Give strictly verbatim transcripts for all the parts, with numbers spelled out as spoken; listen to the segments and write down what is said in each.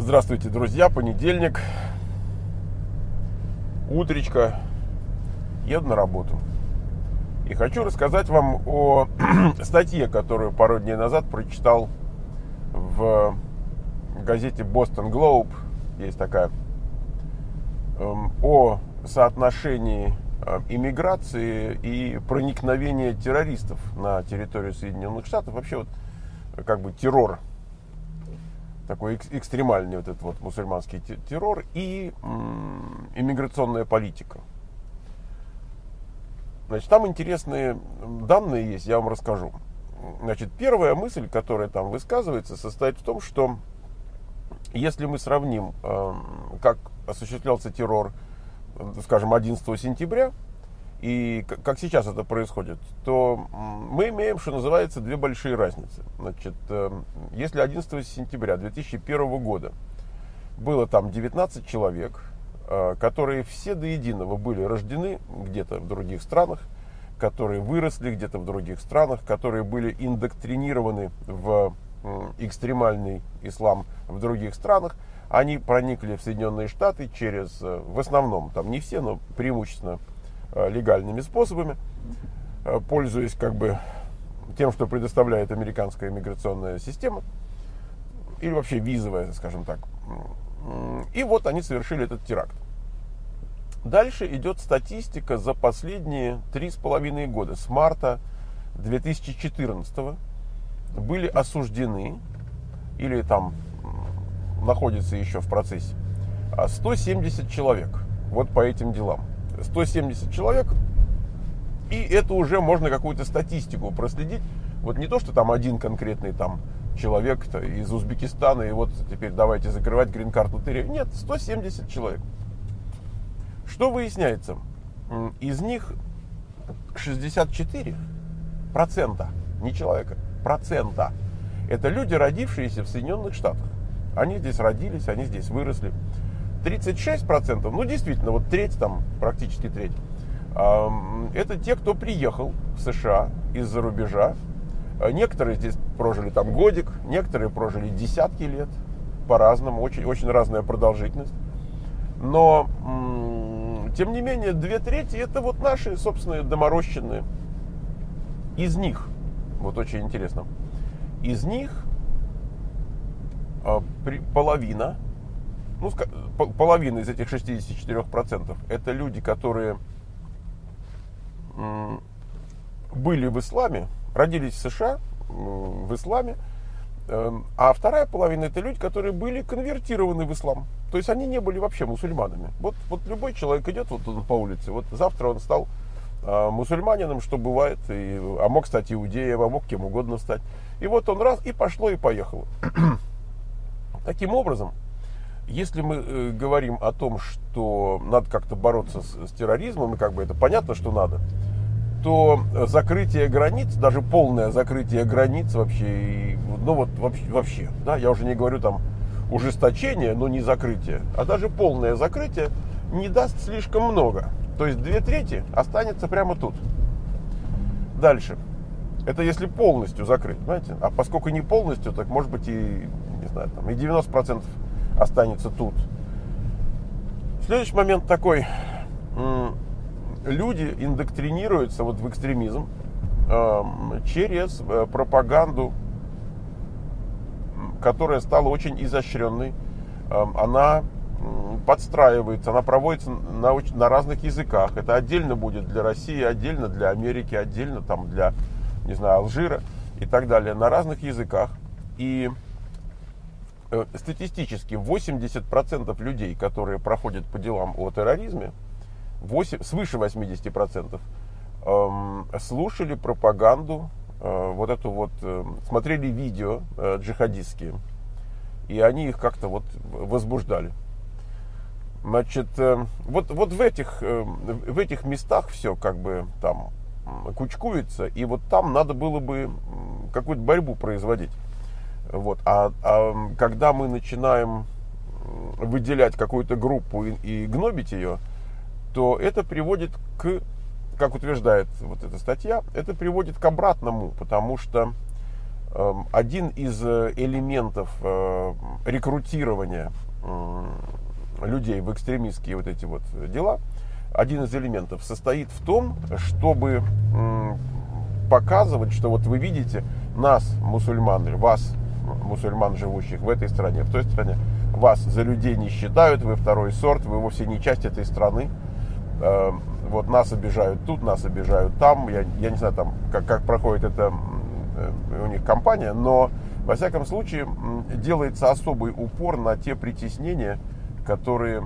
Здравствуйте, друзья, понедельник, утречко, еду на работу. И хочу рассказать вам о статье, которую пару дней назад прочитал в газете Boston Globe, есть такая, о соотношении иммиграции и проникновения террористов на территорию Соединенных Штатов. Вообще вот как бы террор, такой экстремальный вот этот вот мусульманский террор и м, иммиграционная политика. Значит, там интересные данные есть, я вам расскажу. Значит, первая мысль, которая там высказывается, состоит в том, что если мы сравним, э, как осуществлялся террор, скажем, одиннадцатого сентября, и как сейчас это происходит, то мы имеем, что называется, две большие разницы. Значит, если одиннадцатого сентября две тысячи первого года было там девятнадцать человек, которые все до единого были рождены где-то в других странах, которые выросли где-то в других странах, которые были индоктринированы в экстремальный ислам в других странах, они проникли в Соединенные Штаты через, в основном, там не все, но преимущественно легальными способами, пользуясь как бы тем, что предоставляет американская иммиграционная система, или вообще визовая, скажем так. И вот они совершили этот теракт. Дальше идет статистика за последние три с половиной года. С марта две тысячи четырнадцатого были осуждены, или там находятся еще в процессе, сто семьдесят человек вот по этим делам. сто семьдесят человек, и это уже можно какую-то статистику проследить. Вот не то, что там один конкретный там человек из Узбекистана, и вот теперь давайте закрывать грин-карт лотерею. Нет, сто семьдесят человек. Что выясняется? Из них шестьдесят четыре процента, не человека, процента, это люди, родившиеся в Соединенных Штатах. Они здесь родились, они здесь выросли. тридцать шесть процентов, ну действительно, вот треть там, практически треть, это те, кто приехал в США из-за рубежа. Некоторые здесь прожили там годик, некоторые прожили десятки лет, по-разному, очень, очень разная продолжительность. Но, тем не менее, две трети это вот наши, собственные, доморощенные. Из них, вот очень интересно, из них половина, ну, половина из этих шестидесяти четырёх процентов это люди, которые были в исламе, родились в США в исламе, а вторая половина это люди, которые были конвертированы в ислам. То есть они не были вообще мусульманами. Вот, вот любой человек идет вот он по улице, вот завтра он стал а, мусульманином, что бывает, и, а мог стать иудеем, а мог кем угодно стать. И вот он раз, и пошло, и поехало. Таким образом, если мы э, говорим о том, что надо как-то бороться с, с терроризмом, и как бы это понятно, что надо, то закрытие границ, даже полное закрытие границ вообще, и, ну вот вообще, вообще, да, я уже не говорю там ужесточение, но не закрытие, а даже полное закрытие не даст слишком много. То есть две трети останется прямо тут. Дальше. Это если полностью закрыть, понимаете? А поскольку не полностью, так может быть и, не знаю, там, и девяносто процентов останется тут. Следующий момент такой. Люди индоктринируются вот в экстремизм э, через э, пропаганду, которая стала очень изощренной. Э, она э, подстраивается, она проводится на, на разных языках. Это отдельно будет для России, отдельно для Америки, отдельно там для, не знаю, Алжира и так далее. На разных языках. И э, статистически восемьдесят процентов людей, которые проходят по делам о терроризме, восемь, свыше восемьдесят процентов эм, слушали пропаганду, э, вот эту вот, э, смотрели видео э, джихадистские, и они их как-то вот возбуждали. Значит, э, вот, вот в, этих, э, в этих местах все как бы там кучкуется, и вот там надо было бы какую-то борьбу производить. Вот. А, а когда мы начинаем выделять какую-то группу и, и гнобить ее, то это приводит к, как утверждает вот эта статья, это приводит к обратному, потому что один из элементов рекрутирования людей в экстремистские вот эти вот дела, один из элементов состоит в том, чтобы показывать, что вот вы видите нас, мусульман, вас, мусульман, живущих в этой стране, в той стране, вас за людей не считают, вы второй сорт, вы вовсе не часть этой страны. Вот нас обижают тут, нас обижают там. Я, я не знаю, там, как, как проходит это у них кампания, но во всяком случае делается особый упор на те притеснения, которые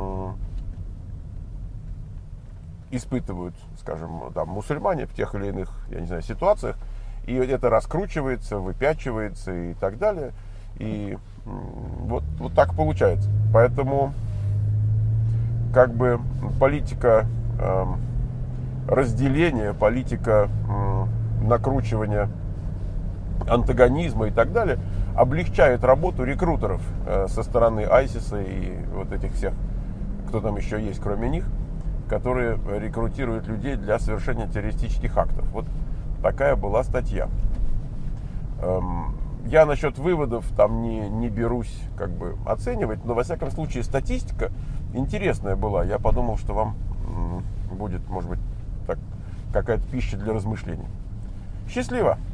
испытывают, скажем, там, мусульмане в тех или иных, я не знаю, ситуациях. И это раскручивается, выпячивается и так далее. И вот, вот так получается. Поэтому как бы политика э, разделения, политика э, накручивания антагонизма и так далее облегчает работу рекрутеров э, со стороны айсиса и вот этих всех, кто там еще есть, кроме них, которые рекрутируют людей для совершения террористических актов. Вот такая была статья. Эм, я насчет выводов там не, не берусь как бы оценивать, но во всяком случае статистика интересная была. Я подумал, что вам м, будет, может быть, так, какая-то пища для размышлений. Счастливо!